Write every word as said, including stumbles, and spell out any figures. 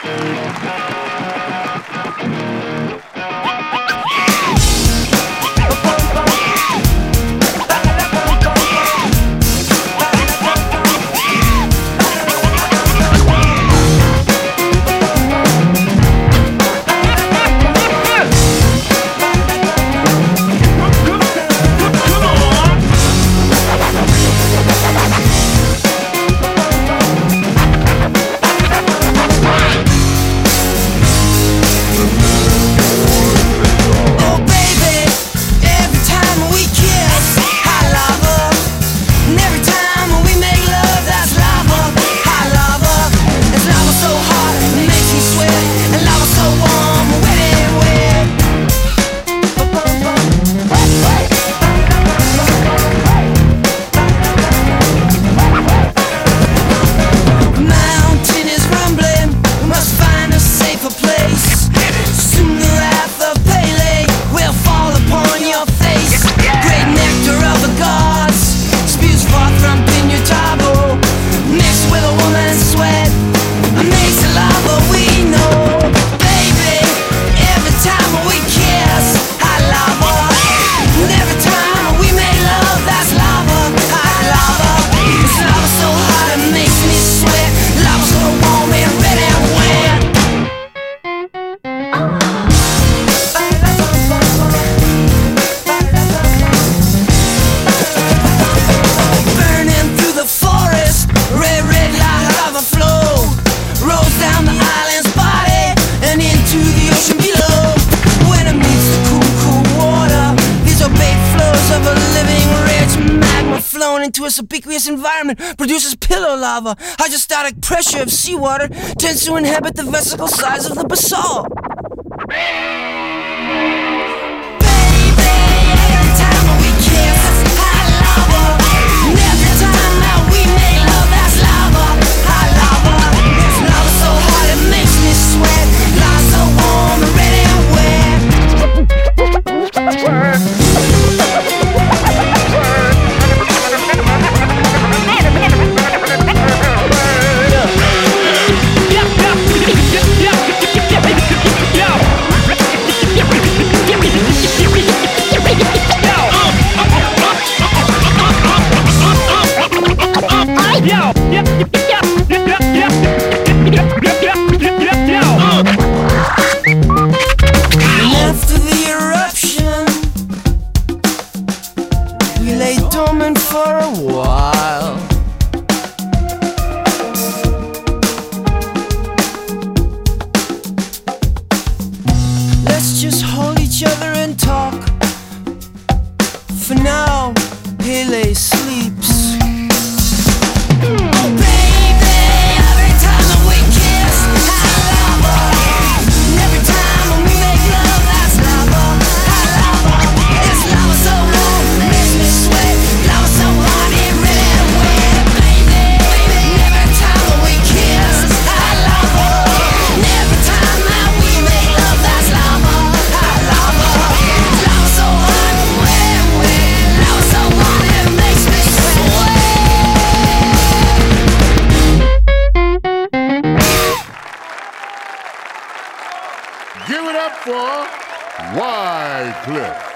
Into a subaqueous environment produces pillow lava. Hydrostatic pressure of seawater tends to inhabit the vesicle size of the basalt. After the eruption, we lay dormant for a while. Let's just hold each other and talk. For now, Pele sleeps. Give it up for Wycliffe.